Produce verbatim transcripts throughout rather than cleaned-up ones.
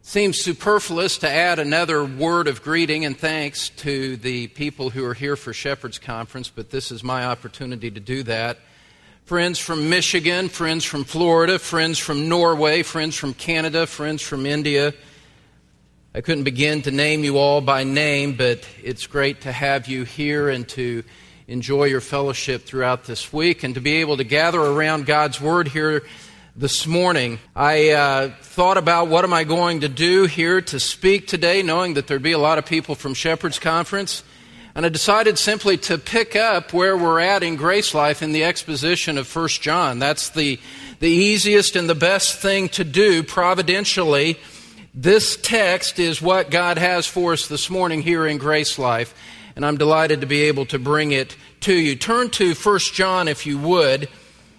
Seems superfluous to add another word of greeting and thanks to the people who are here for Shepherd's Conference, but this is my opportunity to do that. Friends from Michigan, friends from Florida, friends from Norway, friends from Canada, friends from India. I couldn't begin to name you all by name, but it's great to have you here and to enjoy your fellowship throughout this week and to be able to gather around God's Word here this morning. I uh, thought about what am I going to do here to speak today, knowing that there'd be a lot of people from Shepherd's Conference. And I decided simply to pick up where we're at in Grace Life in the exposition of First John. That's the, the easiest and the best thing to do providentially. This text is what God has for us this morning here in Grace Life, and I'm delighted to be able to bring it to you. Turn to First John if you would.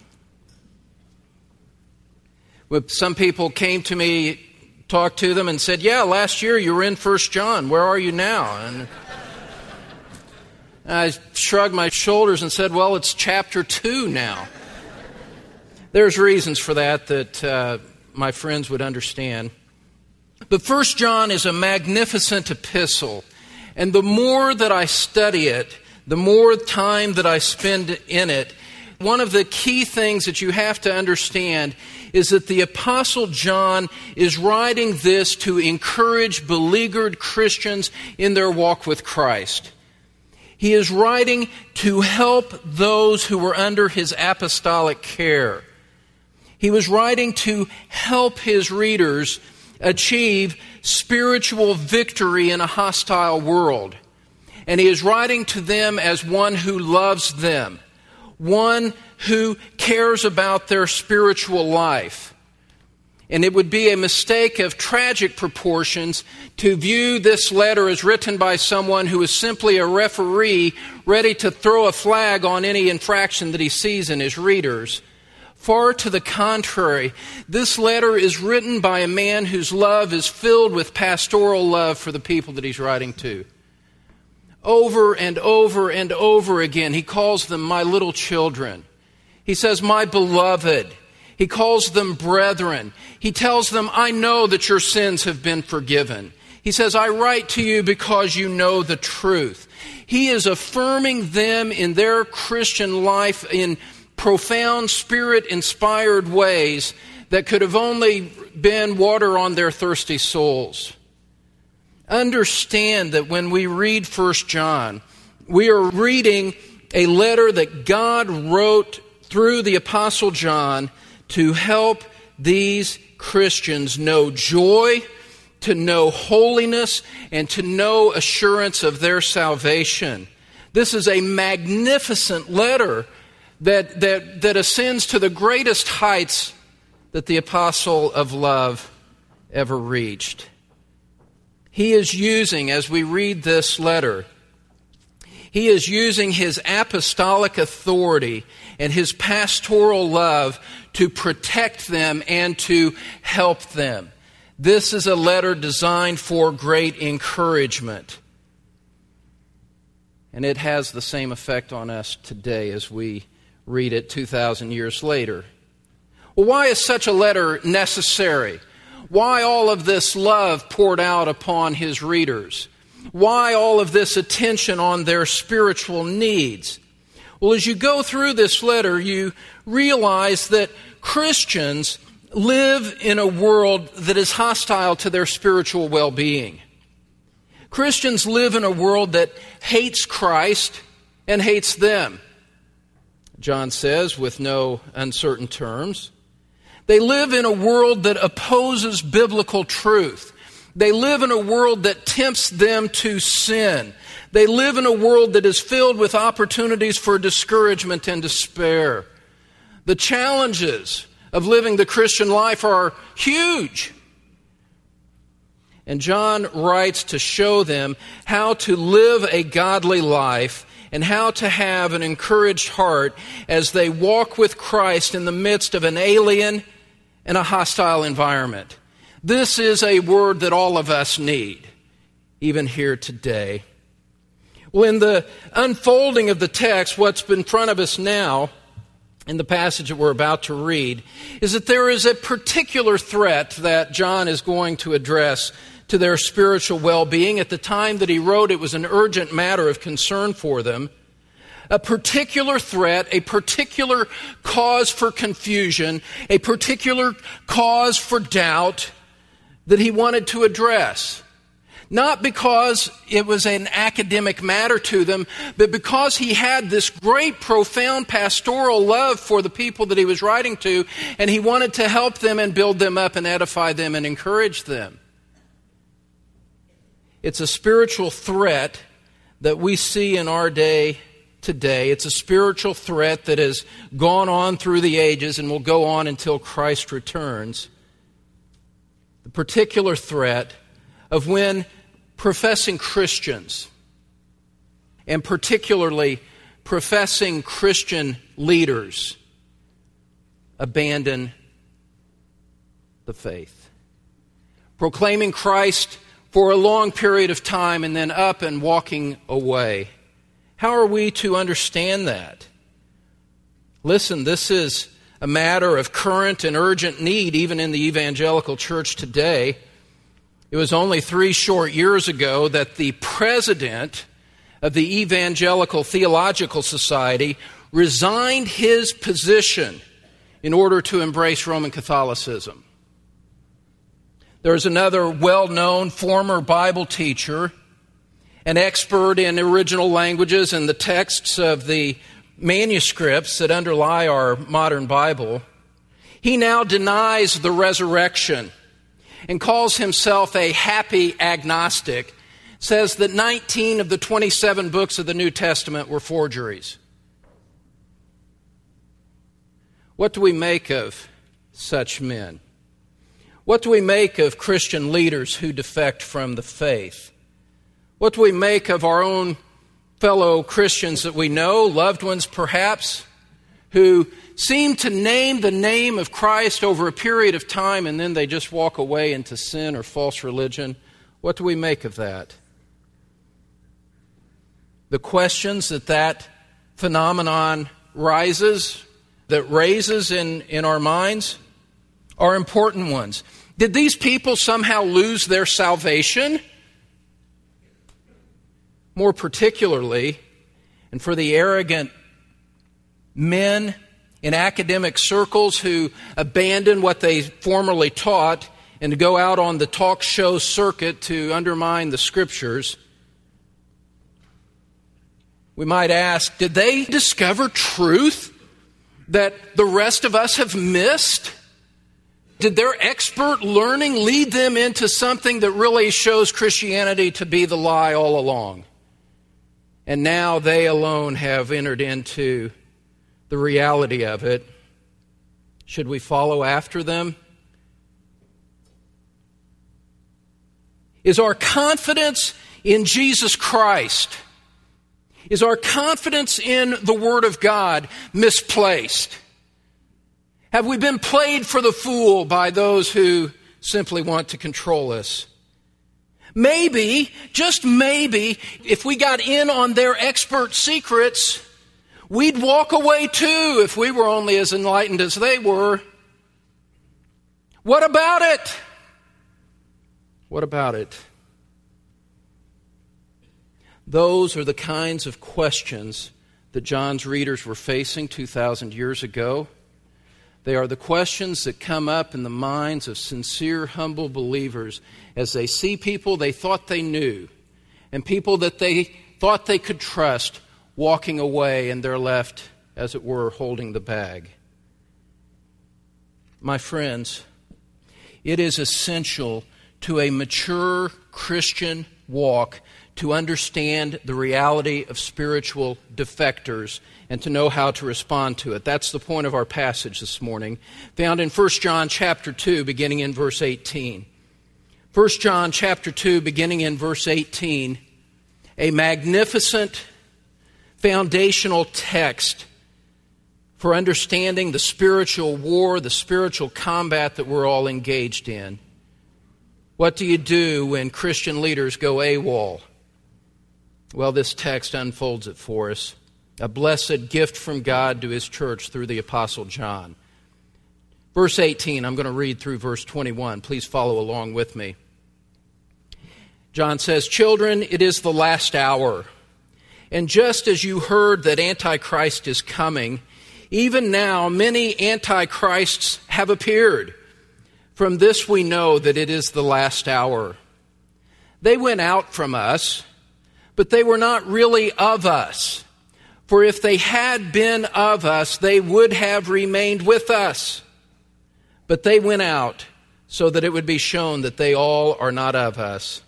Some people came to me, talked to them, and said, yeah, last year you were in First John. Where are you now? And I shrugged my shoulders and said, well, it's chapter two now. There's reasons for that that uh, my friends would understand. But First John is a magnificent epistle. And the more that I study it, the more time that I spend in it, one of the key things that you have to understand is that the Apostle John is writing this to encourage beleaguered Christians in their walk with Christ. He is writing to help those who were under his apostolic care. He was writing to help his readers achieve spiritual victory in a hostile world. And he is writing to them as one who loves them, one who cares about their spiritual life. And it would be a mistake of tragic proportions to view this letter as written by someone who is simply a referee ready to throw a flag on any infraction that he sees in his readers. Far to the contrary, this letter is written by a man whose love is filled with pastoral love for the people that he's writing to. Over and over and over again, he calls them my little children. He says, my beloved. He calls them brethren. He tells them, I know that your sins have been forgiven. He says, I write to you because you know the truth. He is affirming them in their Christian life in profound, Spirit-inspired ways that could have only been water on their thirsty souls. Understand that when we read First John, we are reading a letter that God wrote through the Apostle John to help these Christians know joy, to know holiness, and to know assurance of their salvation. This is a magnificent letter that, that, that ascends to the greatest heights that the apostle of love ever reached. He is using, as we read this letter, he is using his apostolic authority and his pastoral love to protect them and to help them. This is a letter designed for great encouragement. And it has the same effect on us today as we read it two thousand years later. Well, why is such a letter necessary? Why all of this love poured out upon his readers? Why all of this attention on their spiritual needs? Well, as you go through this letter, you realize that Christians live in a world that is hostile to their spiritual well-being. Christians live in a world that hates Christ and hates them. John says, with no uncertain terms. They live in a world that opposes biblical truth. They live in a world that tempts them to sin. They live in a world that is filled with opportunities for discouragement and despair. The challenges of living the Christian life are huge. And John writes to show them how to live a godly life and how to have an encouraged heart as they walk with Christ in the midst of an alien and a hostile environment. This is a word that all of us need, even here today. Well, in the unfolding of the text, what's in front of us now in the passage that we're about to read is that there is a particular threat that John is going to address to their spiritual well-being. At the time that he wrote, it was an urgent matter of concern for them. A particular threat, a particular cause for confusion, a particular cause for doubt that he wanted to address. Not because it was an academic matter to them, but because he had this great, profound pastoral love for the people that he was writing to, and he wanted to help them and build them up and edify them and encourage them. It's a spiritual threat that we see in our day today. It's a spiritual threat that has gone on through the ages and will go on until Christ returns. The particular threat of when professing Christians, and particularly professing Christian leaders, abandon the faith. Proclaiming Christ for a long period of time and then up and walking away. How are we to understand that? Listen, this is a matter of current and urgent need even in the evangelical church today. It was only three short years ago that the president of the Evangelical Theological Society resigned his position in order to embrace Roman Catholicism. There's another well-known former Bible teacher, an expert in original languages and the texts of the manuscripts that underlie our modern Bible. He now denies the resurrection and calls himself a happy agnostic, says that nineteen of the twenty-seven books of the New Testament were forgeries. What do we make of such men? What do we make of Christian leaders who defect from the faith? What do we make of our own fellow Christians that we know, loved ones perhaps, who seem to name the name of Christ over a period of time and then they just walk away into sin or false religion? What do we make of that? The questions that that phenomenon rises, that raises in, in our minds, are important ones. Did these people somehow lose their salvation? More particularly, and for the arrogant men in academic circles who abandon what they formerly taught and to go out on the talk show circuit to undermine the Scriptures, we might ask, did they discover truth that the rest of us have missed? Did their expert learning lead them into something that really shows Christianity to be the lie all along? And now they alone have entered into the reality of it. Should we follow after them? Is our confidence in Jesus Christ, is our confidence in the Word of God misplaced? Have we been played for the fool by those who simply want to control us? Maybe, just maybe, if we got in on their expert secrets, we'd walk away too if we were only as enlightened as they were. What about it? What about it? Those are the kinds of questions that John's readers were facing two thousand years ago. They are the questions that come up in the minds of sincere, humble believers as they see people they thought they knew and people that they thought they could trust walking away, and they're left, as it were, holding the bag. My friends, it is essential to a mature Christian walk to understand the reality of spiritual defectors and to know how to respond to it. That's the point of our passage this morning, found in First John chapter two, beginning in verse eighteen. First John chapter two, beginning in verse eighteen, a magnificent foundational text for understanding the spiritual war, the spiritual combat that we're all engaged in. What do you do when Christian leaders go AWOL? Well, this text unfolds it for us. a blessed gift from God to His church through the Apostle John. Verse eighteen, I'm going to read through verse twenty-one. Please follow along with me. John says, "Children, it is the last hour. And just as you heard that Antichrist is coming, even now many Antichrists have appeared. From this we know that it is the last hour. They went out from us, but they were not really of us. For if they had been of us, they would have remained with us. But they went out so that it would be shown that they all are not of us.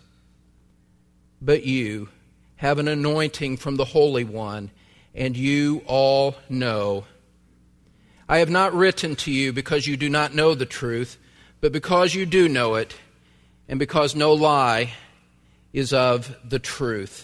But you have an anointing from the Holy One, and you all know. I have not written to you because you do not know the truth, but because you do know it, and because no lie is of the truth."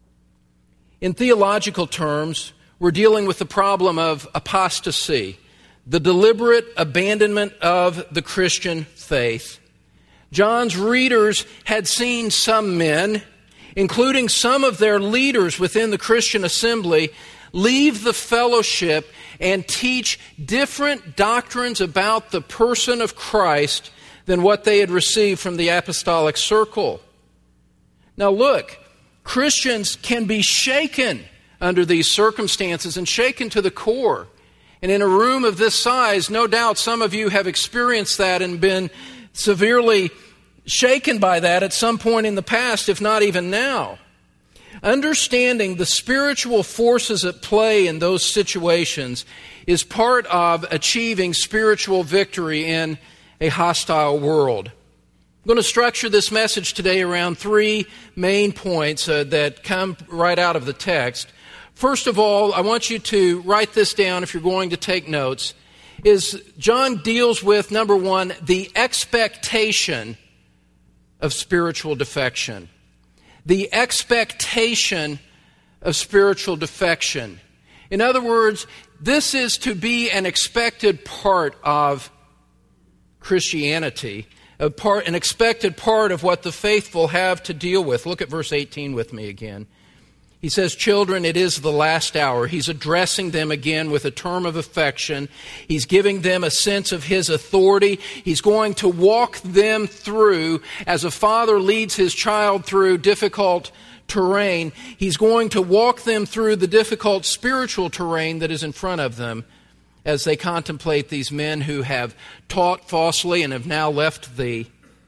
In theological terms, we're dealing with the problem of apostasy, the deliberate abandonment of the Christian faith. John's readers had seen some men, including some of their leaders within the Christian assembly, leave the fellowship and teach different doctrines about the person of Christ than what they had received from the apostolic circle. Now look, Christians can be shaken under these circumstances and shaken to the core. And in a room of this size, no doubt some of you have experienced that and been severely shaken by that at some point in the past, if not even now. Understanding the spiritual forces at play in those situations is part of achieving spiritual victory in a hostile world. I'm going to structure this message today around three main points uh, that come right out of the text. First of all, I want you to write this down if you're going to take notes, is John deals with, number one, the expectation of spiritual defection. The expectation of spiritual defection. In other words, this is to be an expected part of Christianity, a part, an expected part of what the faithful have to deal with. Look at verse eighteen with me again. He says, "Children, it is the last hour." He's addressing them again with a term of affection. He's giving them a sense of His authority. He's going to walk them through, as a father leads his child through difficult terrain, He's going to walk them through the difficult spiritual terrain that is in front of them as they contemplate these men who have taught falsely and have now left the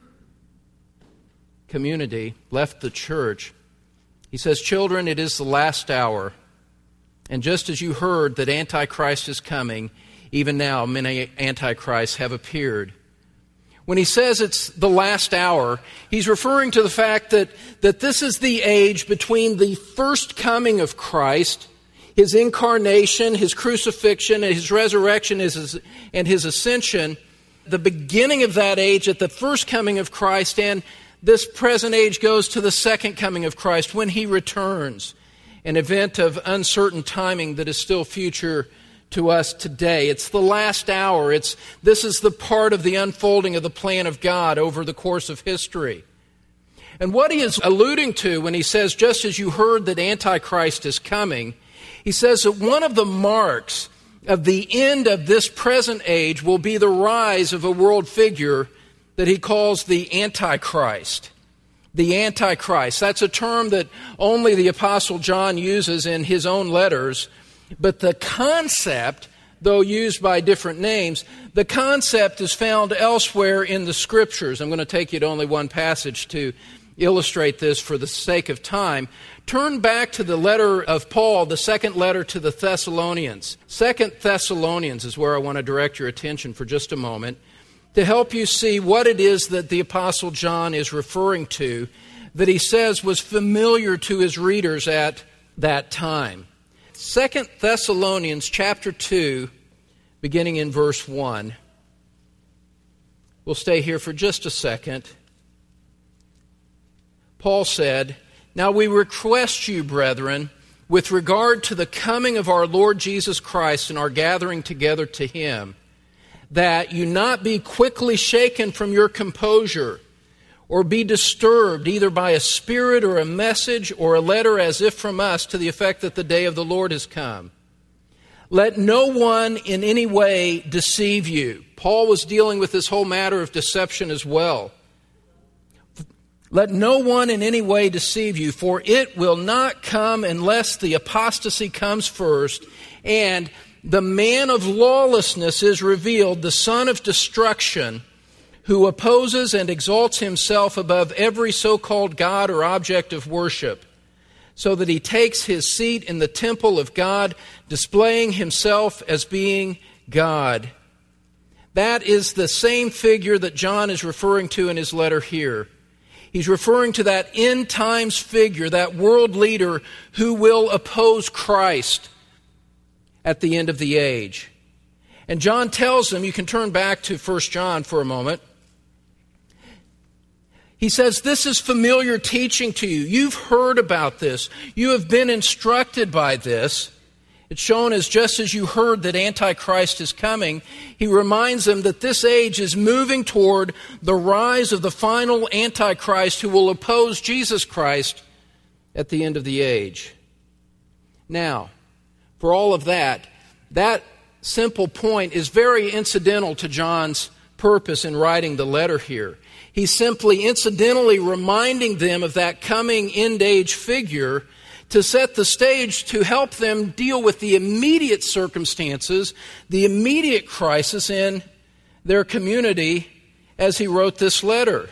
community, left the church. He says, "Children, it is the last hour. And just as you heard that Antichrist is coming, even now many Antichrists have appeared." When he says it's the last hour, he's referring to the fact that, that this is the age between the first coming of Christ, His incarnation, His crucifixion, and His resurrection and His ascension, the beginning of that age at the first coming of Christ, and this present age goes to the second coming of Christ when He returns, an event of uncertain timing that is still future to us today. It's the last hour. It's this is the part of the unfolding of the plan of God over the course of history. And what he is alluding to when he says, just as you heard that Antichrist is coming, he says that one of the marks of the end of this present age will be the rise of a world figure that he calls the Antichrist. The Antichrist. That's a term that only the Apostle John uses in his own letters. But the concept, though used by different names, the concept is found elsewhere in the Scriptures. I'm going to take you to only one passage to illustrate this for the sake of time. Turn back to the letter of Paul, the second letter to the Thessalonians. Second Thessalonians is where I want to direct your attention for just a moment, to help you see what it is that the Apostle John is referring to, that he says was familiar to his readers at that time. Second Thessalonians chapter two, beginning in verse one. We'll stay here for just a second. Paul said, "Now we request you, brethren, with regard to the coming of our Lord Jesus Christ and our gathering together to Him, that you not be quickly shaken from your composure, or be disturbed either by a spirit or a message or a letter as if from us to the effect that the day of the Lord has come. Let no one in any way deceive you. Paul was dealing with this whole matter of deception as well. Let no one in any way deceive you, for it will not come unless the apostasy comes first, and the man of lawlessness is revealed, the son of destruction, who opposes and exalts himself above every so-called God or object of worship, so that he takes his seat in the temple of God, displaying himself as being God. That is the same figure that John is referring to in his letter here. He's referring to that end times figure, that world leader who will oppose Christ at the end of the age. And John tells them, you can turn back to First John for a moment. He says, this is familiar teaching to you. You've heard about this. You have been instructed by this. It's shown as just as you heard that Antichrist is coming. He reminds them that this age is moving toward the rise of the final Antichrist who will oppose Jesus Christ at the end of the age. Now, for all of that, that simple point is very incidental to John's purpose in writing the letter here. He's simply incidentally reminding them of that coming end-age figure to set the stage to help them deal with the immediate circumstances, the immediate crisis in their community as he wrote this letter.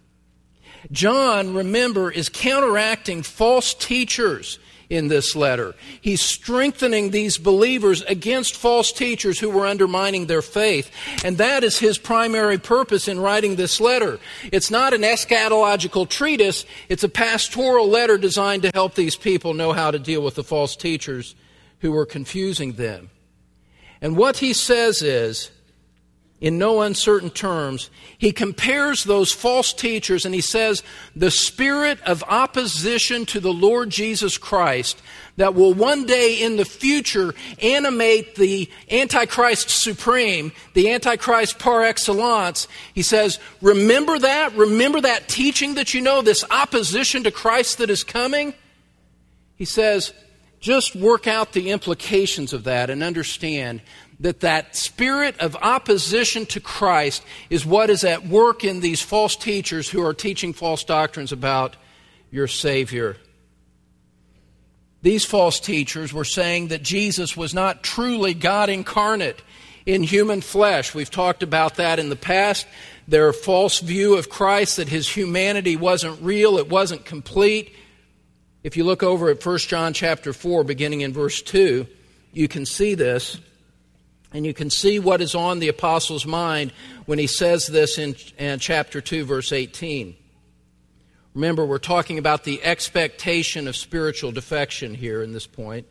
John, remember, is counteracting false teachers in this letter. He's strengthening these believers against false teachers who were undermining their faith. And that is his primary purpose in writing this letter. It's not an eschatological treatise. It's a pastoral letter designed to help these people know how to deal with the false teachers who were confusing them. And what he says is, in no uncertain terms, he compares those false teachers and he says, the spirit of opposition to the Lord Jesus Christ that will one day in the future animate the Antichrist supreme, the Antichrist par excellence. He says, remember that? Remember that teaching that you know, this opposition to Christ that is coming? He says, just work out the implications of that and understand that that spirit of opposition to Christ is what is at work in these false teachers who are teaching false doctrines about your Savior. These false teachers were saying that Jesus was not truly God incarnate in human flesh. We've talked about that in the past. Their false view of Christ, that his humanity wasn't real, it wasn't complete. If you look over at First John chapter four, beginning in verse two, you can see this. And you can see what is on the apostle's mind when he says this in, in chapter two, verse eighteen. Remember, we're talking about the expectation of spiritual defection here in this point.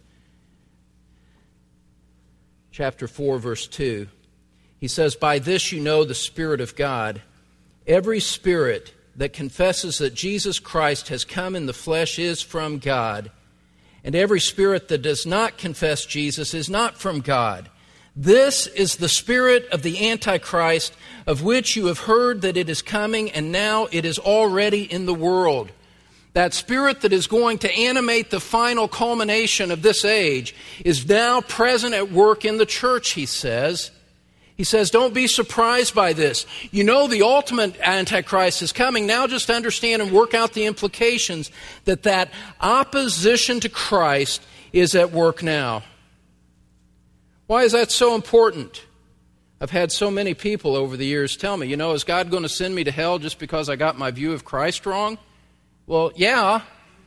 Chapter four, verse two. He says, by this you know the Spirit of God. Every spirit that confesses that Jesus Christ has come in the flesh is from God. And every spirit that does not confess Jesus is not from God. This is the spirit of the Antichrist, of which you have heard that it is coming, and now it is already in the world. That spirit that is going to animate the final culmination of this age is now present at work in the church, he says. He says, don't be surprised by this. You know the ultimate Antichrist is coming. Now just understand and work out the implications that that opposition to Christ is at work now. Why is that so important? I've had so many people over the years tell me, you know, is God going to send me to hell just because I got my view of Christ wrong? Well, yeah.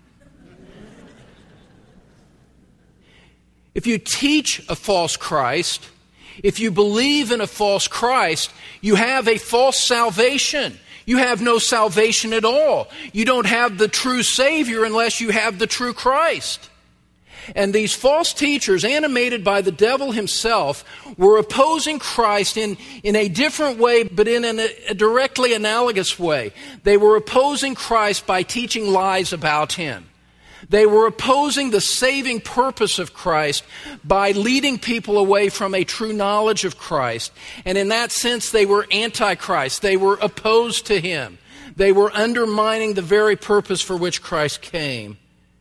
If you teach a false Christ, if you believe in a false Christ, you have a false salvation. You have no salvation at all. You don't have the true Savior unless you have the true Christ. And these false teachers, animated by the devil himself, were opposing Christ in, in a different way, but in an, a directly analogous way. They were opposing Christ by teaching lies about him. They were opposing the saving purpose of Christ by leading people away from a true knowledge of Christ. And in that sense, they were antichrist. They were opposed to him. They were undermining the very purpose for which Christ came.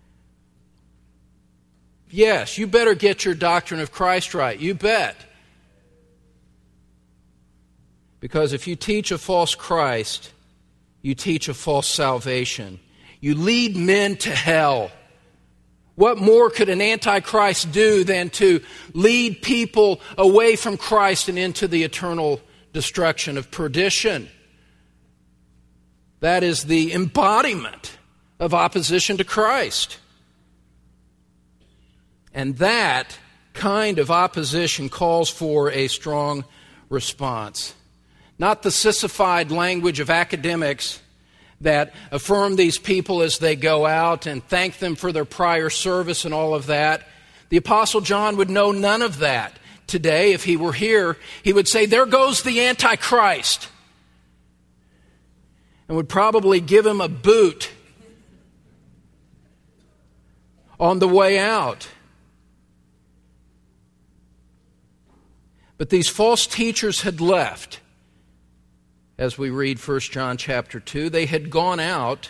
Yes, you better get your doctrine of Christ right. You bet. Because if you teach a false Christ, you teach a false salvation. You lead men to hell. What more could an antichrist do than to lead people away from Christ and into the eternal destruction of perdition? That is the embodiment of opposition to Christ. And that kind of opposition calls for a strong response. Not the sissified language of academics that affirm these people as they go out and thank them for their prior service and all of that. The Apostle John would know none of that today. If he were here, he would say, there goes the Antichrist, and would probably give him a boot on the way out. But these false teachers had left. As we read First John chapter two, they had gone out,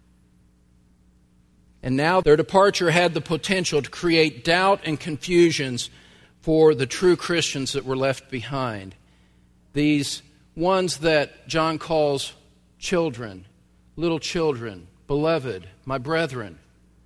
and now their departure had the potential to create doubt and confusions for the true Christians that were left behind. These ones that John calls children, little children, beloved, my brethren.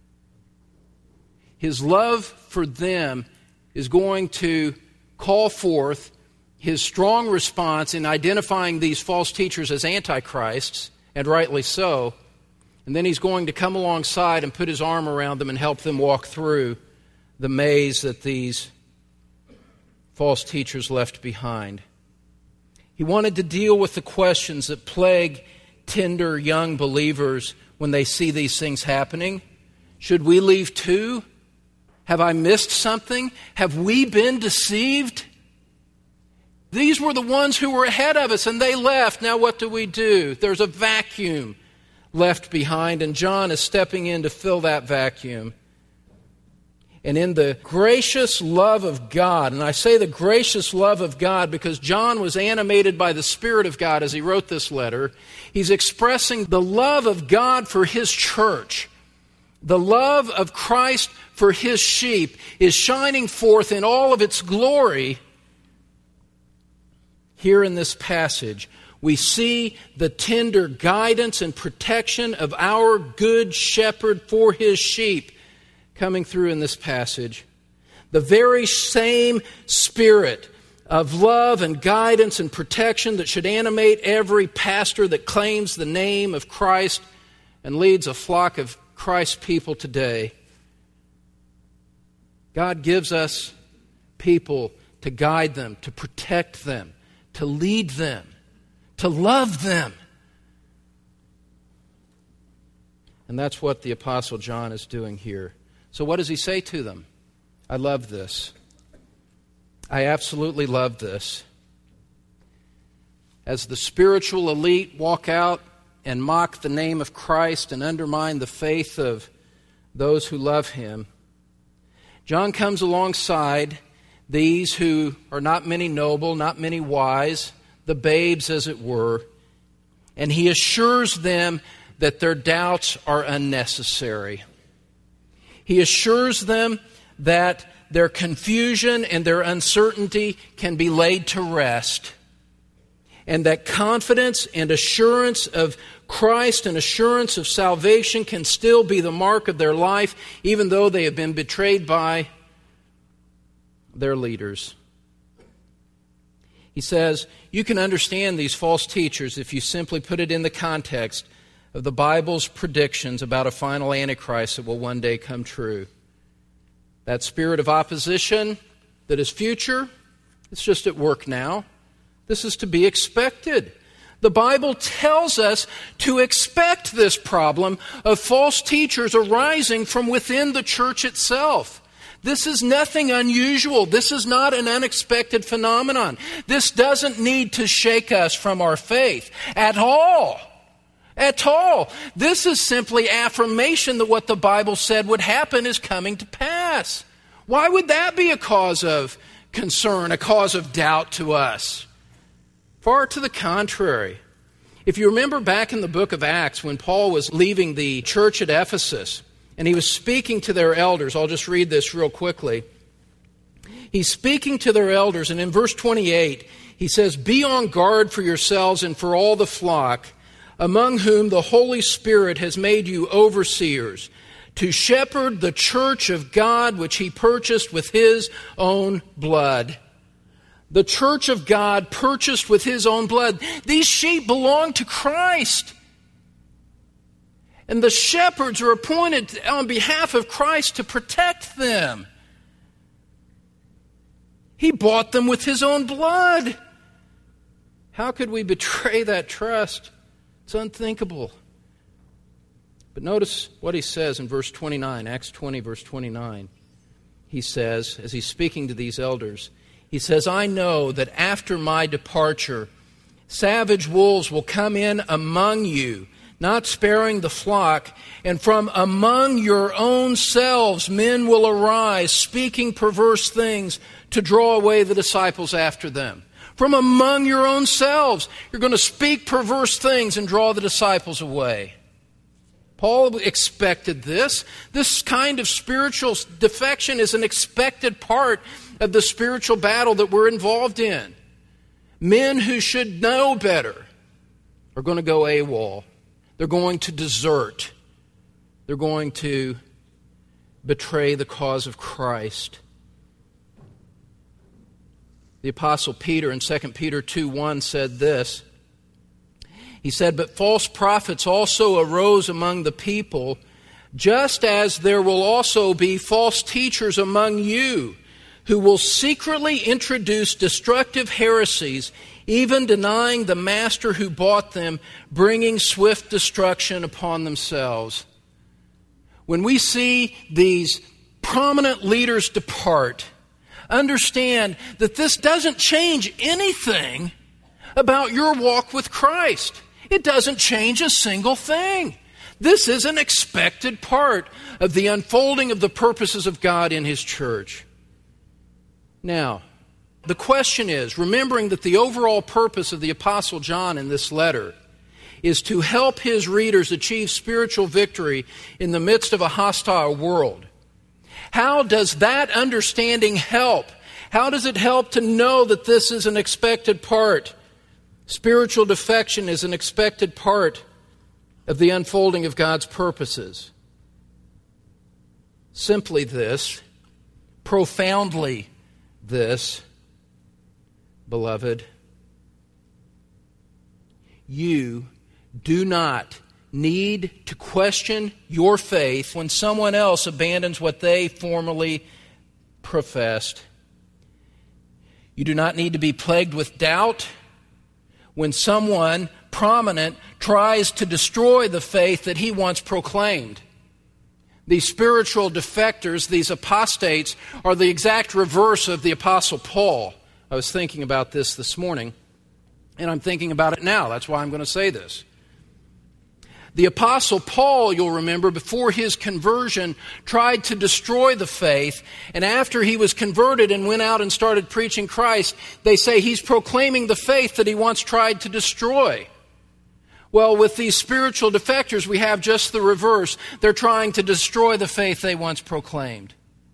His love for them is going to call forth his strong response in identifying these false teachers as antichrists, and rightly so. And then he's going to come alongside and put his arm around them and help them walk through the maze that these false teachers left behind. He wanted to deal with the questions that plague tender young believers when they see these things happening. Should we leave too? Have I missed something? Have we been deceived? These were the ones who were ahead of us, and they left. Now what do we do? There's a vacuum left behind, and John is stepping in to fill that vacuum. And in the gracious love of God, and I say the gracious love of God because John was animated by the Spirit of God as he wrote this letter, he's expressing the love of God for his church. The love of Christ for his sheep is shining forth in all of its glory. Here in this passage, we see the tender guidance and protection of our good shepherd for his sheep coming through in this passage. The very same spirit of love and guidance and protection that should animate every pastor that claims the name of Christ and leads a flock of Christ's people today. God gives us people to guide them, to protect them, to lead them, to love them. And that's what the Apostle John is doing here. So what does he say to them? I love this. I absolutely love this. As the spiritual elite walk out and mock the name of Christ and undermine the faith of those who love him, John comes alongside these who are not many noble, not many wise, the babes as it were, and he assures them that their doubts are unnecessary. He assures them that their confusion and their uncertainty can be laid to rest, and that confidence and assurance of Christ and assurance of salvation can still be the mark of their life, even though they have been betrayed by their leaders. He says, you can understand these false teachers if you simply put it in the context of the Bible's predictions about a final Antichrist that will one day come true. That spirit of opposition that is future, it's just at work now. This is to be expected. The Bible tells us to expect this problem of false teachers arising from within the church itself. This is nothing unusual. This is not an unexpected phenomenon. This doesn't need to shake us from our faith at all. At all. This is simply affirmation that what the Bible said would happen is coming to pass. Why would that be a cause of concern, a cause of doubt to us? Far to the contrary. If you remember back in the book of Acts when Paul was leaving the church at Ephesus and he was speaking to their elders, I'll just read this real quickly. He's speaking to their elders, and in verse twenty-eight, he says, "Be on guard for yourselves and for all the flock, among whom the Holy Spirit has made you overseers, to shepherd the church of God which he purchased with his own blood." The church of God purchased with his own blood. These sheep belong to Christ. And the shepherds are appointed on behalf of Christ to protect them. He bought them with his own blood. How could we betray that trust? It's unthinkable. But notice what he says in verse twenty-nine, Acts twenty, verse twenty-nine. He says, as he's speaking to these elders, he says, "I know that after my departure, savage wolves will come in among you, not sparing the flock, and from among your own selves men will arise, speaking perverse things to draw away the disciples after them." From among your own selves, you're going to speak perverse things and draw the disciples away. Paul expected this. This kind of spiritual defection is an expected part of the spiritual battle that we're involved in. Men who should know better are going to go AWOL. They're going to desert. They're going to betray the cause of Christ. The Apostle Peter in Second Peter two one said this. He said, "But false prophets also arose among the people, just as there will also be false teachers among you, who will secretly introduce destructive heresies, even denying the master who bought them, bringing swift destruction upon themselves." When we see these prominent leaders depart, understand that this doesn't change anything about your walk with Christ. It doesn't change a single thing. This is an expected part of the unfolding of the purposes of God in his church. Now, the question is, remembering that the overall purpose of the Apostle John in this letter is to help his readers achieve spiritual victory in the midst of a hostile world, how does that understanding help? How does it help to know that this is an expected part? Spiritual defection is an expected part of the unfolding of God's purposes. Simply this, profoundly this, beloved, you do not need to question your faith when someone else abandons what they formerly professed. You do not need to be plagued with doubt when someone prominent tries to destroy the faith that he once proclaimed. These spiritual defectors, these apostates, are the exact reverse of the Apostle Paul. I was thinking about this this morning, and I'm thinking about it now. That's why I'm going to say this. The Apostle Paul, you'll remember, before his conversion, tried to destroy the faith. And after he was converted and went out and started preaching Christ, they say he's proclaiming the faith that he once tried to destroy. Well, with these spiritual defectors, we have just the reverse. They're trying to destroy the faith they once proclaimed.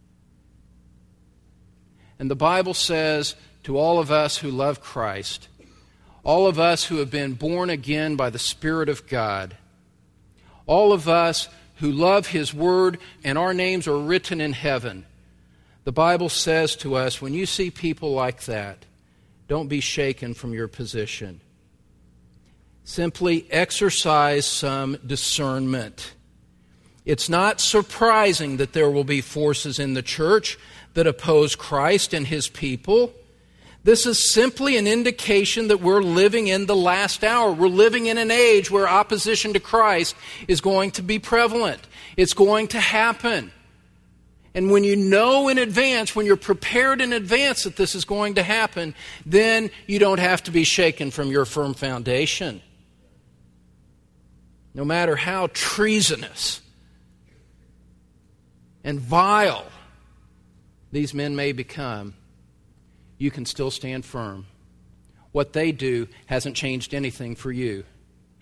And the Bible says to all of us who love Christ, all of us who have been born again by the Spirit of God, all of us who love His Word and our names are written in heaven, the Bible says to us, when you see people like that, don't be shaken from your position. Simply exercise some discernment. It's not surprising that there will be forces in the church that oppose Christ and His people. This is simply an indication that we're living in the last hour. We're living in an age where opposition to Christ is going to be prevalent. It's going to happen. And when you know in advance, when you're prepared in advance that this is going to happen, then you don't have to be shaken from your firm foundation. No matter how treasonous and vile these men may become, you can still stand firm. What they do hasn't changed anything for you.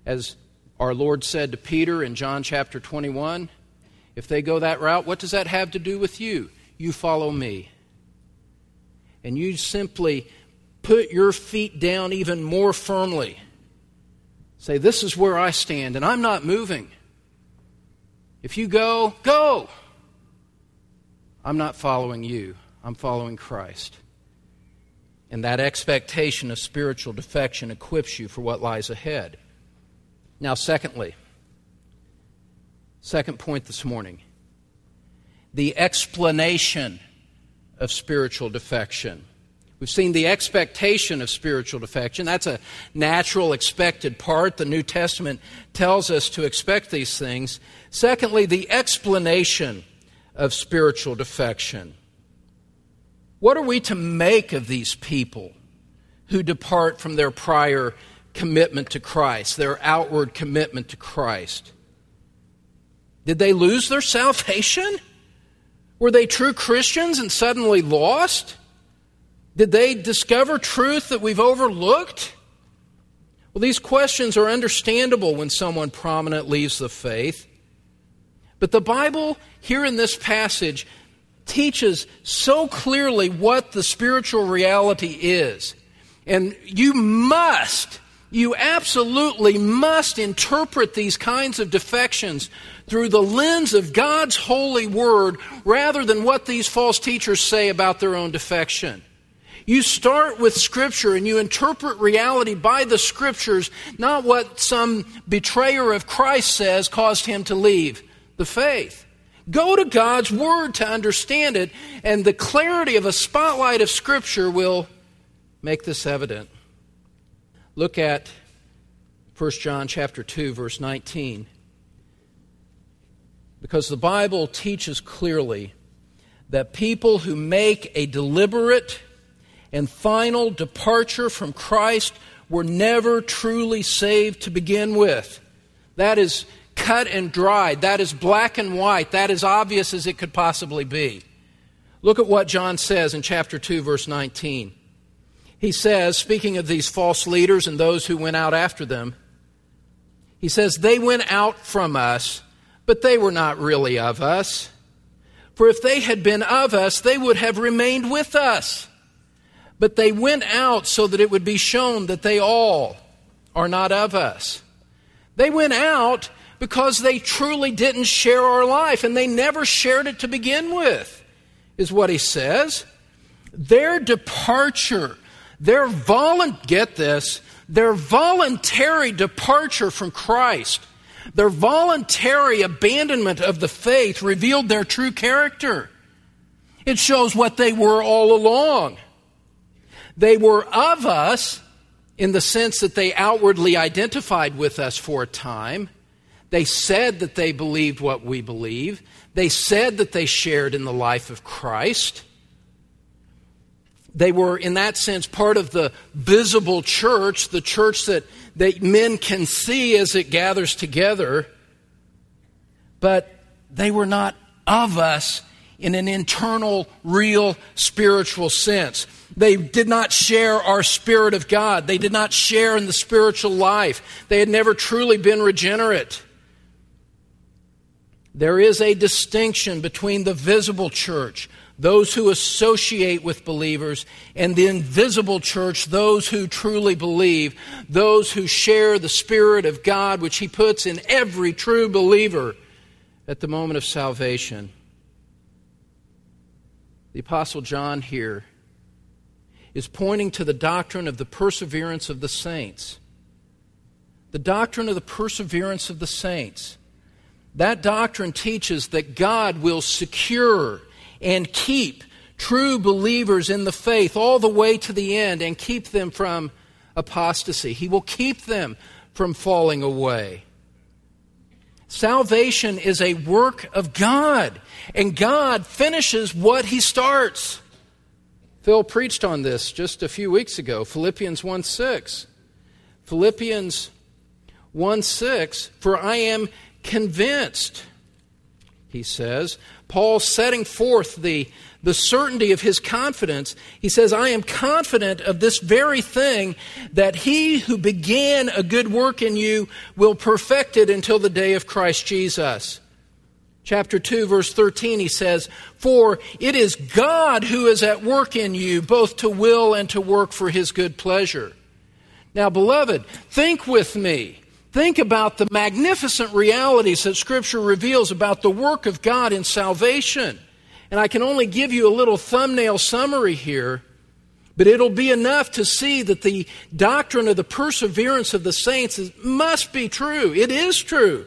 As our Lord said to Peter in John chapter twenty-one, if they go that route, what does that have to do with you? You follow me. And you simply put your feet down even more firmly. Say, this is where I stand, and I'm not moving. If you go, go. I'm not following you. I'm following Christ. And that expectation of spiritual defection equips you for what lies ahead. Now, secondly, second point this morning, the explanation of spiritual defection. We've seen the expectation of spiritual defection. That's a natural, expected part. The New Testament tells us to expect these things. Secondly, the explanation of spiritual defection. What are we to make of these people who depart from their prior commitment to Christ, their outward commitment to Christ? Did they lose their salvation? Were they true Christians and suddenly lost? Did they discover truth that we've overlooked? Well, these questions are understandable when someone prominent leaves the faith. But the Bible, here in this passage, teaches so clearly what the spiritual reality is. And you must, you absolutely must interpret these kinds of defections through the lens of God's holy word rather than what these false teachers say about their own defection. You start with Scripture and you interpret reality by the Scriptures, not what some betrayer of Christ says caused him to leave the faith. Go to God's Word to understand it, and the clarity of a spotlight of Scripture will make this evident. Look at First John chapter two, verse nineteen. Because the Bible teaches clearly that people who make a deliberate and final departure from Christ were never truly saved to begin with. That is cut and dried. That is black and white. That is obvious as it could possibly be. Look at what John says in chapter two, verse nineteen. He says, speaking of these false leaders and those who went out after them, he says, they went out from us, but they were not really of us. For if they had been of us, they would have remained with us. But they went out so that it would be shown that they all are not of us. They went out because they truly didn't share our life, and they never shared it to begin with, is what he says. Their departure, their volunt, get this, their voluntary departure from Christ, their voluntary abandonment of the faith revealed their true character. It shows what they were all along. They were of us in the sense that they outwardly identified with us for a time. They said that they believed what we believe. They said that they shared in the life of Christ. They were, in that sense, part of the visible church, the church that, that men can see as it gathers together. But they were not of us in an internal, real, spiritual sense. They did not share our Spirit of God. They did not share in the spiritual life. They had never truly been regenerate. There is a distinction between the visible church, those who associate with believers, and the invisible church, those who truly believe, those who share the Spirit of God, which He puts in every true believer at the moment of salvation. The Apostle John here is pointing to the doctrine of the perseverance of the saints. The doctrine of the perseverance of the saints. That doctrine teaches that God will secure and keep true believers in the faith all the way to the end and keep them from apostasy. He will keep them from falling away. Salvation is a work of God, and God finishes what He starts. Phil preached on this just a few weeks ago, Philippians one six. Philippians one six, for I am convinced he says. Paul setting forth the, the certainty of his confidence. He says, I am confident of this very thing, that he who began a good work in you will perfect it until the day of Christ Jesus. Chapter two, verse thirteen, he says, for it is God who is at work in you, both to will and to work for his good pleasure. Now, beloved, think with me. Think about the magnificent realities that Scripture reveals about the work of God in salvation. And I can only give you a little thumbnail summary here, but it'll be enough to see that the doctrine of the perseverance of the saints is, must be true. It is true.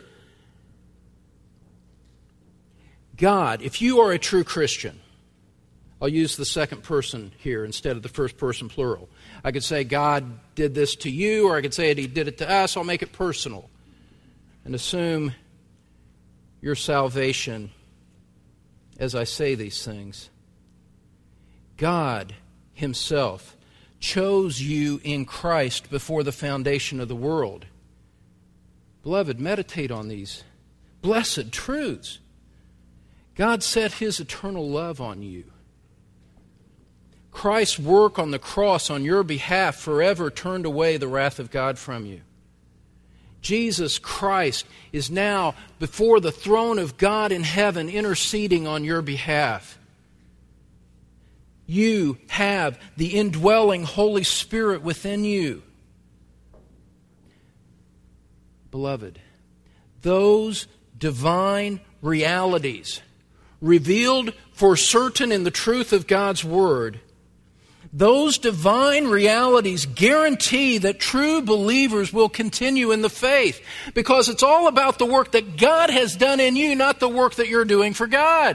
God, if you are a true Christian, I'll use the second person here instead of the first person plural. I could say God did this to you, or I could say He did it to us. I'll make it personal and assume your salvation as I say these things. God Himself chose you in Christ before the foundation of the world. Beloved, meditate on these blessed truths. God set His eternal love on you. Christ's work on the cross on your behalf forever turned away the wrath of God from you. Jesus Christ is now before the throne of God in heaven interceding on your behalf. You have the indwelling Holy Spirit within you. Beloved, those divine realities revealed for certain in the truth of God's Word, those divine realities guarantee that true believers will continue in the faith, because it's all about the work that God has done in you, not the work that you're doing for God.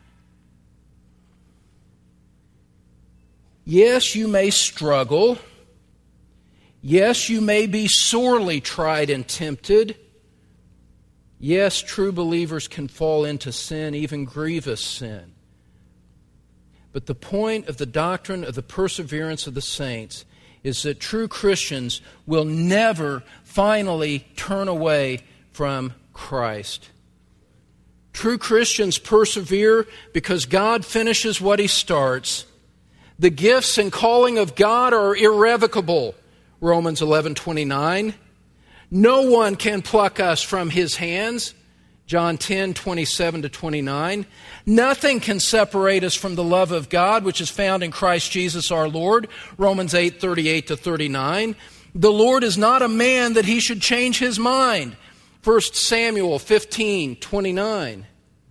Yes, you may struggle. Yes, you may be sorely tried and tempted. Yes, true believers can fall into sin, even grievous sin. But the point of the doctrine of the perseverance of the saints is that true Christians will never finally turn away from Christ. True Christians persevere because God finishes what He starts. The gifts and calling of God are irrevocable, Romans eleven twenty-nine. No one can pluck us from His hands, John ten twenty-seven to twenty-nine. Nothing can separate us from the love of God, which is found in Christ Jesus our Lord, Romans eight thirty-eight to thirty-nine. The Lord is not a man that He should change His mind, First Samuel fifteen twenty-nine.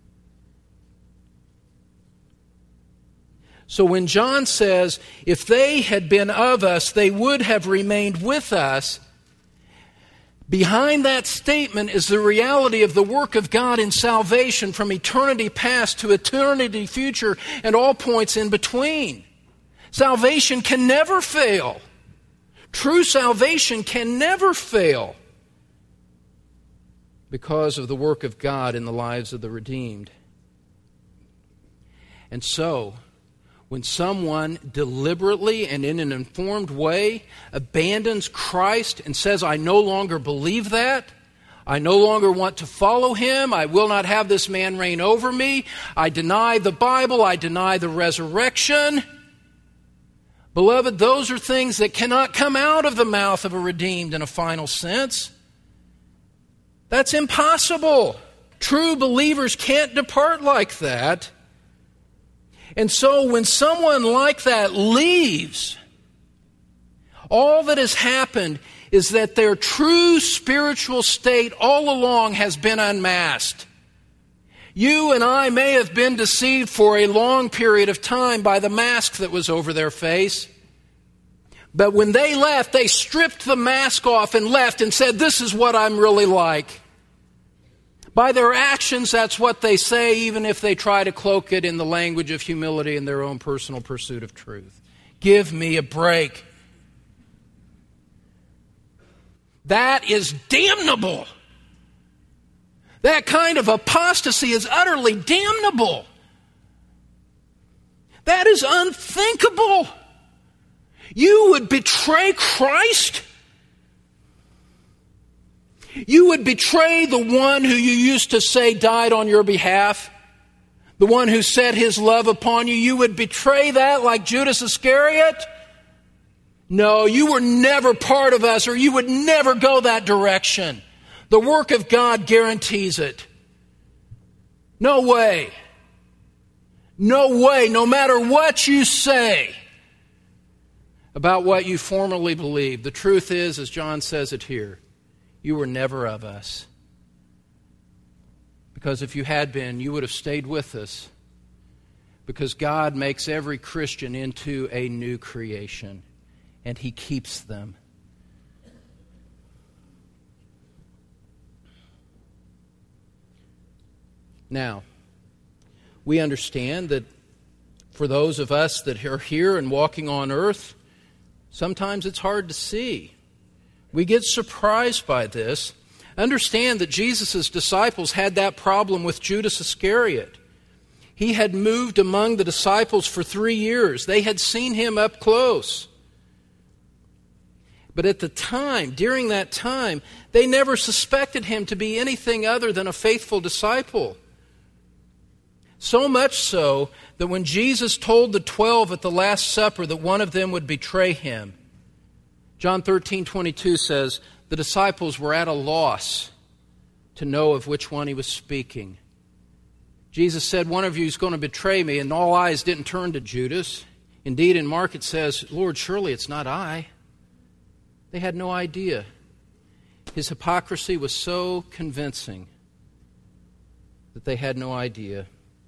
So when John says, if they had been of us, they would have remained with us, behind that statement is the reality of the work of God in salvation from eternity past to eternity future and all points in between. Salvation can never fail. True salvation can never fail because of the work of God in the lives of the redeemed. And so, when someone deliberately and in an informed way abandons Christ and says, I no longer believe that, I no longer want to follow Him, I will not have this man reign over me, I deny the Bible, I deny the resurrection. Beloved, those are things that cannot come out of the mouth of a redeemed in a final sense. That's impossible. True believers can't depart like that. And so when someone like that leaves, all that has happened is that their true spiritual state all along has been unmasked. You and I may have been deceived for a long period of time by the mask that was over their face. But when they left, they stripped the mask off and left and said, this is what I'm really like. By their actions, that's what they say, even if they try to cloak it in the language of humility and their own personal pursuit of truth. Give me a break. That is damnable. That kind of apostasy is utterly damnable. That is unthinkable. You would betray Christ? You would betray the one who you used to say died on your behalf, the one who set his love upon you. You would betray that like Judas Iscariot? No, you were never part of us, or you would never go that direction. The work of God guarantees it. No way. No way, no matter what you say about what you formerly believed. The truth is, as John says it here, you were never of us. Because if you had been, you would have stayed with us. Because God makes every Christian into a new creation, and He keeps them. Now, we understand that for those of us that are here and walking on earth, sometimes it's hard to see. We get surprised by this. Understand that Jesus' disciples had that problem with Judas Iscariot. He had moved among the disciples for three years. They had seen him up close. But at the time, during that time, they never suspected him to be anything other than a faithful disciple. So much so that when Jesus told the twelve at the Last Supper that one of them would betray him, John thirteen twenty-two says, the disciples were at a loss to know of which one he was speaking. Jesus said, one of you is going to betray me, and all eyes didn't turn to Judas. Indeed, in Mark it says, Lord, surely it's not I. They had no idea. His hypocrisy was so convincing that they had no idea.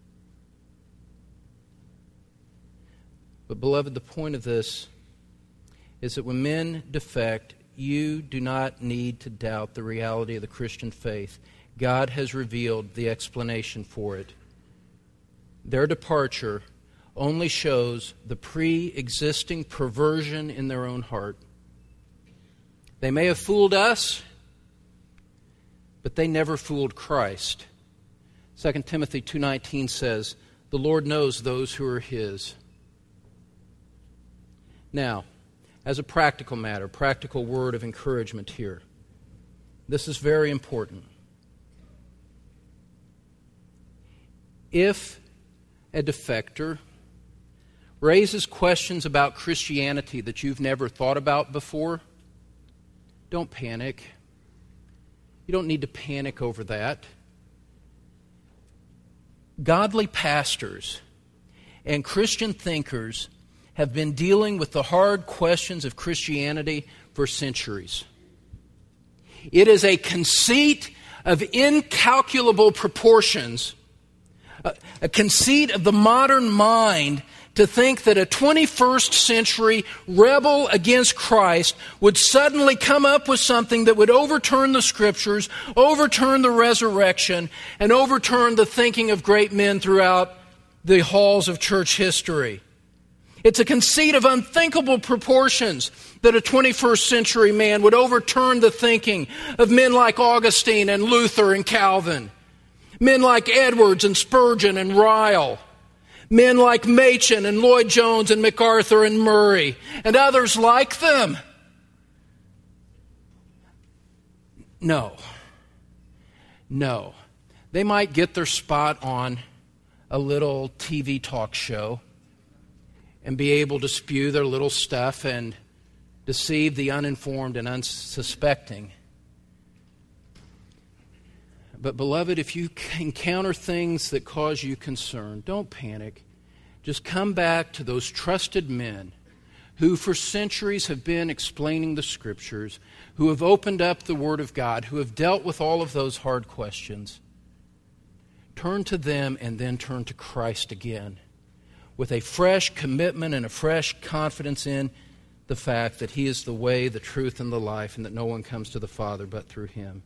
But beloved, the point of this is that when men defect, you do not need to doubt the reality of the Christian faith. God has revealed the explanation for it. Their departure only shows the pre-existing perversion in their own heart. They may have fooled us, but they never fooled Christ. Second Timothy two nineteen says, the Lord knows those who are His. Now, as a practical matter, practical word of encouragement here. This is very important. If a defector raises questions about Christianity that you've never thought about before, don't panic. You don't need to panic over that. Godly pastors and Christian thinkers have been dealing with the hard questions of Christianity for centuries. It is a conceit of incalculable proportions, a, a conceit of the modern mind to think that a twenty-first century rebel against Christ would suddenly come up with something that would overturn the Scriptures, overturn the resurrection, and overturn the thinking of great men throughout the halls of church history. It's a conceit of unthinkable proportions that a twenty-first century man would overturn the thinking of men like Augustine and Luther and Calvin, men like Edwards and Spurgeon and Ryle, men like Machen and Lloyd Jones and MacArthur and Murray, and others like them. No. No. They might get their spot on a little T V talk show and be able to spew their little stuff and deceive the uninformed and unsuspecting. But beloved, if you encounter things that cause you concern, don't panic. Just come back to those trusted men who for centuries have been explaining the Scriptures, who have opened up the Word of God, who have dealt with all of those hard questions. Turn to them and then turn to Christ again, with a fresh commitment and a fresh confidence in the fact that He is the way, the truth, and the life, and that no one comes to the Father but through Him.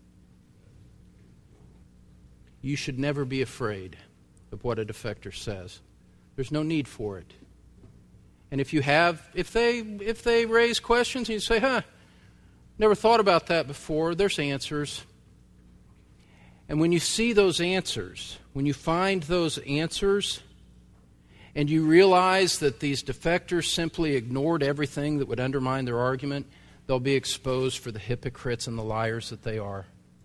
You should never be afraid of what a defector says. There's no need for it. And if you have, if they if they raise questions and you say, huh, never thought about that before, there's answers. And when you see those answers, when you find those answers, and you realize that these defectors simply ignored everything that would undermine their argument, they'll be exposed for the hypocrites and the liars that they are.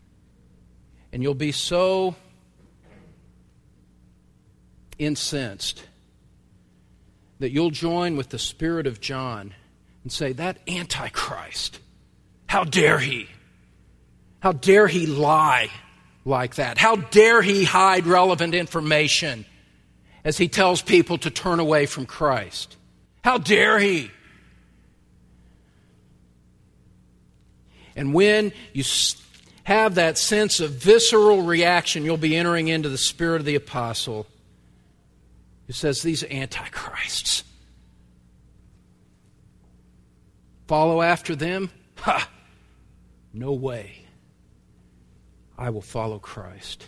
And you'll be so incensed that you'll join with the spirit of John and say, that Antichrist, how dare he? How dare he lie like that? How dare he hide relevant information as he tells people to turn away from Christ? How dare he? And when you have that sense of visceral reaction, you'll be entering into the spirit of the apostle who says, these antichrists, follow after them? Ha! No way. I will follow Christ.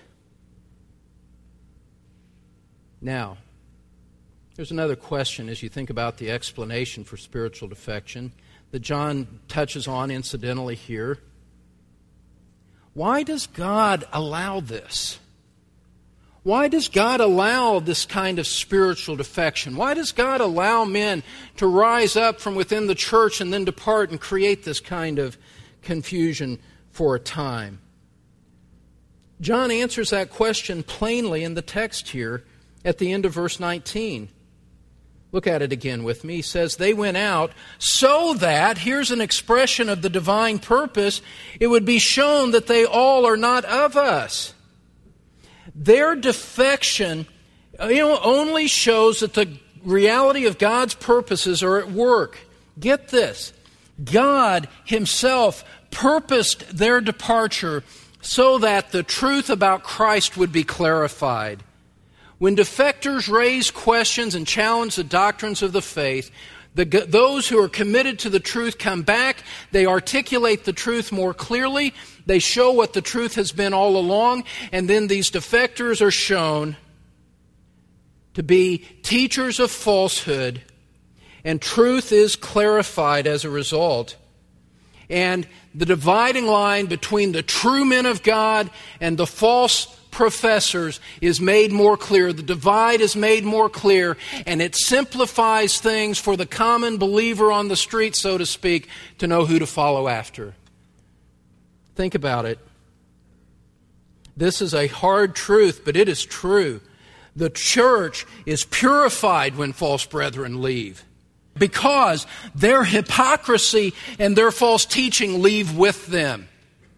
Now, there's another question as you think about the explanation for spiritual defection that John touches on incidentally here. Why does God allow this? Why does God allow this kind of spiritual defection? Why does God allow men to rise up from within the church and then depart and create this kind of confusion for a time? John answers that question plainly in the text here at the end of verse nineteen. Look at it again with me. He says, they went out so that, here's an expression of the divine purpose, it would be shown that they all are not of us. Their defection, you know, only shows that the reality of God's purposes are at work. Get this. God Himself purposed their departure so that the truth about Christ would be clarified. When defectors raise questions and challenge the doctrines of the faith, the, those who are committed to the truth come back, they articulate the truth more clearly, they show what the truth has been all along, and then these defectors are shown to be teachers of falsehood, and truth is clarified as a result. And the dividing line between the true men of God and the false professors is made more clear. The divide is made more clear, and it simplifies things for the common believer on the street, so to speak, to know who to follow after. Think about it. This is a hard truth, but it is true. The church is purified when false brethren leave, because their hypocrisy and their false teaching leave with them.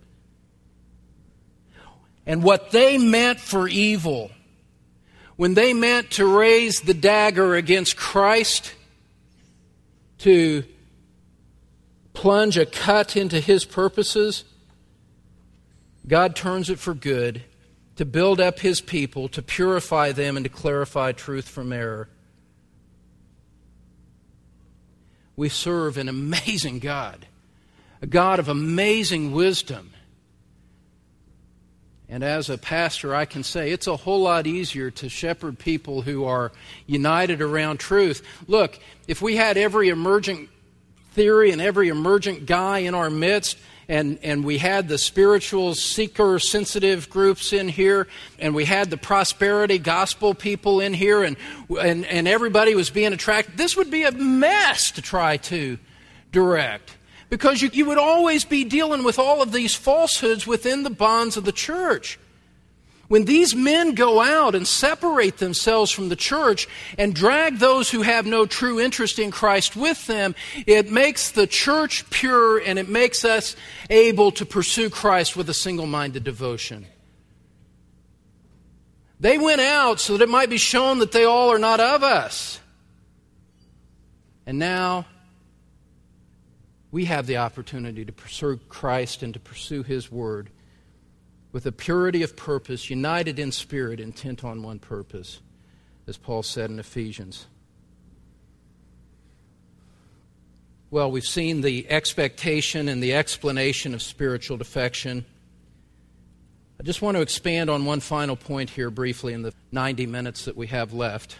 And what they meant for evil, when they meant to raise the dagger against Christ, to plunge a cut into His purposes, God turns it for good, to build up His people, to purify them, and to clarify truth from error. We serve an amazing God, a God of amazing wisdom. And as a pastor, I can say it's a whole lot easier to shepherd people who are united around truth. Look, if we had every emergent theory and every emergent guy in our midst, and, and we had the spiritual seeker-sensitive groups in here, and we had the prosperity gospel people in here, and, and, and everybody was being attracted, this would be a mess to try to direct. Because you, you would always be dealing with all of these falsehoods within the bonds of the church. When these men go out and separate themselves from the church and drag those who have no true interest in Christ with them, it makes the church pure, and it makes us able to pursue Christ with a single-minded devotion. They went out so that it might be shown that they all are not of us. And now we have the opportunity to pursue Christ and to pursue His Word with a purity of purpose, united in spirit, intent on one purpose, as Paul said in Ephesians. Well, we've seen the expectation and the explanation of spiritual defection. I just want to expand on one final point here briefly in the ninety minutes that we have left.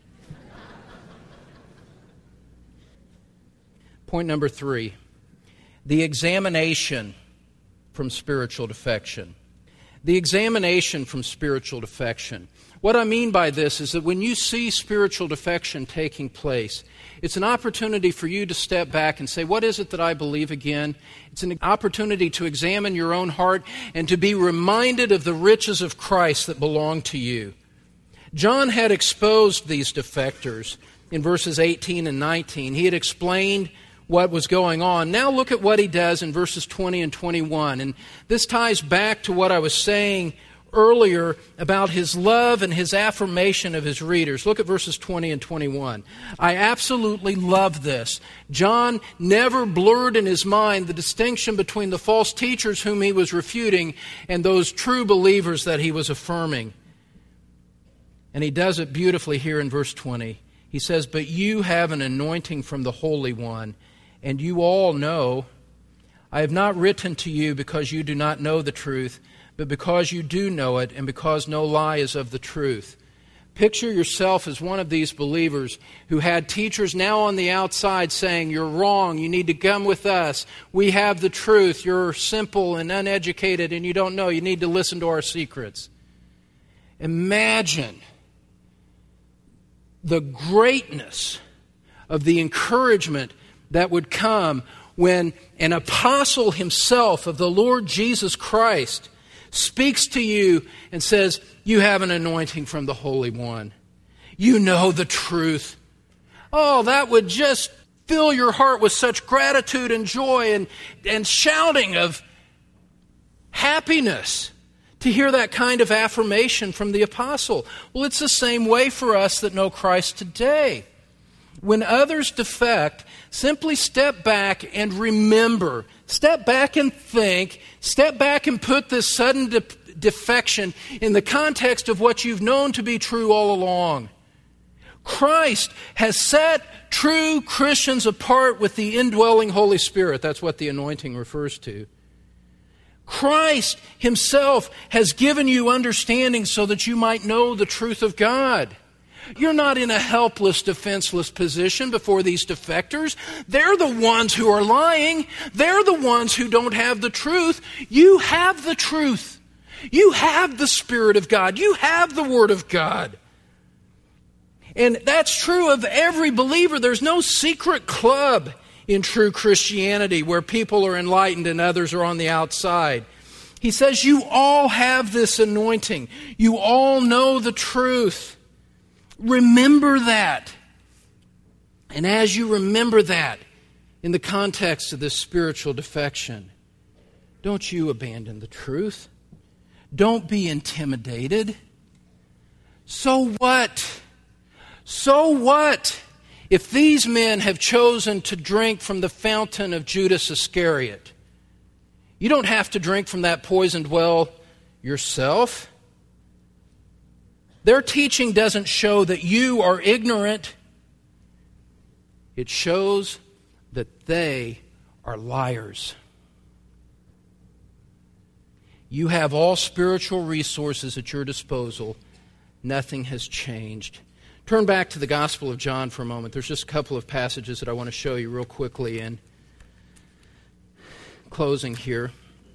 Point number three. The examination from spiritual defection. the examination from spiritual defection. What I mean by this is that when you see spiritual defection taking place, it's an opportunity for you to step back and say, what is it that I believe again? It's an opportunity to examine your own heart and to be reminded of the riches of Christ that belong to you. John had exposed these defectors in verses eighteen and nineteen. He had explained what was going on. Now look at what he does in verses twenty and twenty-one. And this ties back to what I was saying earlier about his love and his affirmation of his readers. Look at verses twenty and twenty-one. I absolutely love this. John never blurred in his mind the distinction between the false teachers whom he was refuting and those true believers that he was affirming. And he does it beautifully here in verse twenty. He says, but you have an anointing from the Holy One, and you all know. I have not written to you because you do not know the truth, but because you do know it, and because no lie is of the truth. Picture yourself as one of these believers who had teachers now on the outside saying, you're wrong, you need to come with us. We have the truth. You're simple and uneducated and you don't know. You need to listen to our secrets. Imagine the greatness of the encouragement that would come when an apostle himself of the Lord Jesus Christ speaks to you and says, you have an anointing from the Holy One. You know the truth. Oh, that would just fill your heart with such gratitude and joy and, and shouting of happiness to hear that kind of affirmation from the apostle. Well, it's the same way for us that know Christ today. When others defect, simply step back and remember. Step back and think. Step back and put this sudden de- defection in the context of what you've known to be true all along. Christ has set true Christians apart with the indwelling Holy Spirit. That's what the anointing refers to. Christ himself has given you understanding so that you might know the truth of God. You're not in a helpless, defenseless position before these defectors. They're the ones who are lying. They're the ones who don't have the truth. You have the truth. You have the Spirit of God. You have the Word of God. And that's true of every believer. There's no secret club in true Christianity where people are enlightened and others are on the outside. He says you all have this anointing. You all know the truth. Remember that. And as you remember that in the context of this spiritual defection, don't you abandon the truth. Don't be intimidated. So what? So what? If these men have chosen to drink from the fountain of Judas Iscariot, you don't have to drink from that poisoned well yourself. Their teaching doesn't show that you are ignorant. It shows that they are liars. You have all spiritual resources at your disposal. Nothing has changed. Turn back to the Gospel of John for a moment. There's just a couple of passages that I want to show you real quickly in closing here.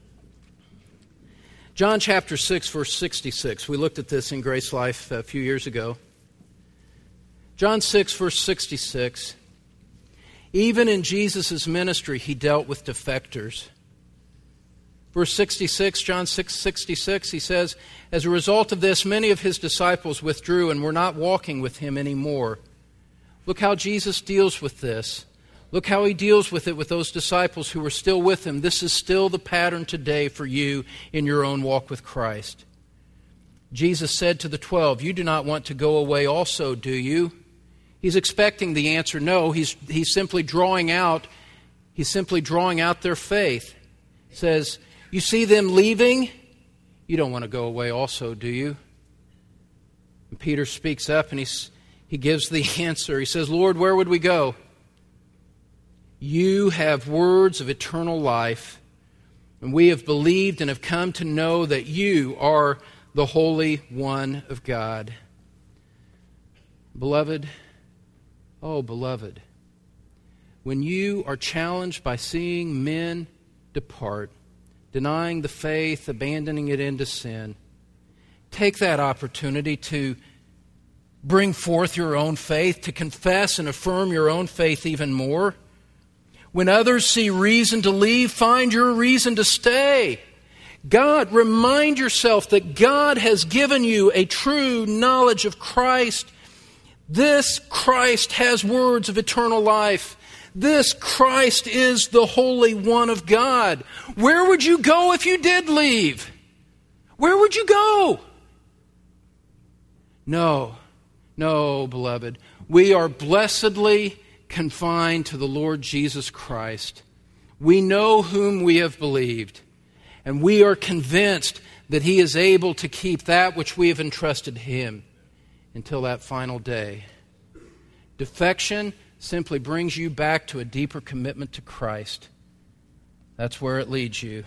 John chapter six, verse sixty-six. We looked at this in Grace Life a few years ago. John six, verse sixty-six. Even in Jesus' ministry, he dealt with defectors. Verse sixty-six, John six sixty-six, he says, as a result of this, many of his disciples withdrew and were not walking with him anymore. Look how Jesus deals with this. Look how he deals with it with those disciples who were still with him. This is still the pattern today for you in your own walk with Christ. Jesus said to the twelve, you do not want to go away also, do you? He's expecting the answer no. He's, he's simply drawing out, he's simply drawing out their faith. He says, you see them leaving? You don't want to go away also, do you? And Peter speaks up and he's, he gives the answer. He says, Lord, where would we go? You have words of eternal life, and we have believed and have come to know that you are the Holy One of God. Beloved, oh beloved, when you are challenged by seeing men depart, denying the faith, abandoning it into sin. Take that opportunity to bring forth your own faith, to confess and affirm your own faith even more. When others see reason to leave, find your reason to stay. God, remind yourself that God has given you a true knowledge of Christ. This Christ has words of eternal life. This Christ is the Holy One of God. Where would you go if you did leave? Where would you go? No, no, beloved. We are blessedly confined to the Lord Jesus Christ. We know whom we have believed, and we are convinced that He is able to keep that which we have entrusted Him until that final day. Defection simply brings you back to a deeper commitment to Christ. That's where it leads you.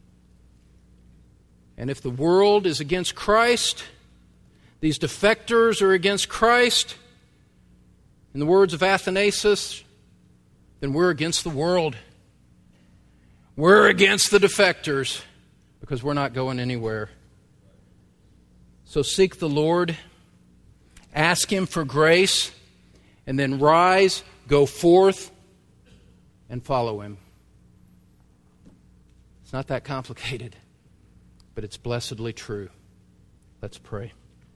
And if the world is against Christ, these defectors are against Christ, in the words of Athanasius, then we're against the world. We're against the defectors because we're not going anywhere. So seek the Lord, ask Him for grace, and then rise, go forth, and follow Him. It's not that complicated, but it's blessedly true. Let's pray.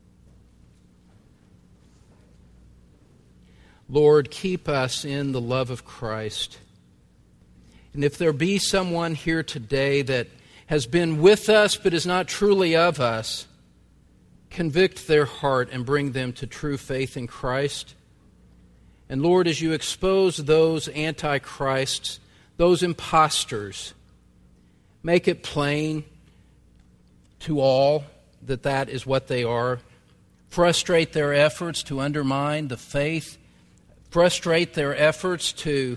Lord, keep us in the love of Christ. And if there be someone here today that has been with us but is not truly of us, convict their heart and bring them to true faith in Christ. And Lord, as you expose those antichrists, those impostors, make it plain to all that that is what they are. Frustrate their efforts to undermine the faith. Frustrate their efforts to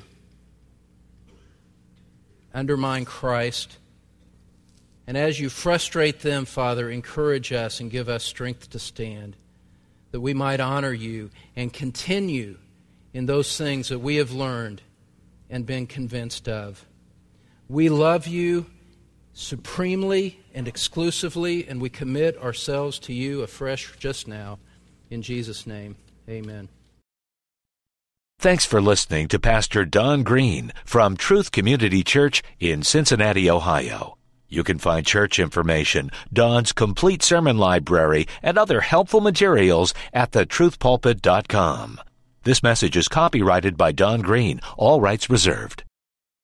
undermine Christ. And as you frustrate them, Father, encourage us and give us strength to stand, that we might honor you and continue in those things that we have learned and been convinced of. We love you supremely and exclusively, and we commit ourselves to you afresh just now. In Jesus' name, amen. Thanks for listening to Pastor Don Green from Truth Community Church in Cincinnati, Ohio. You can find church information, Don's complete sermon library, and other helpful materials at the truth pulpit dot com. This message is copyrighted by Don Green, all rights reserved.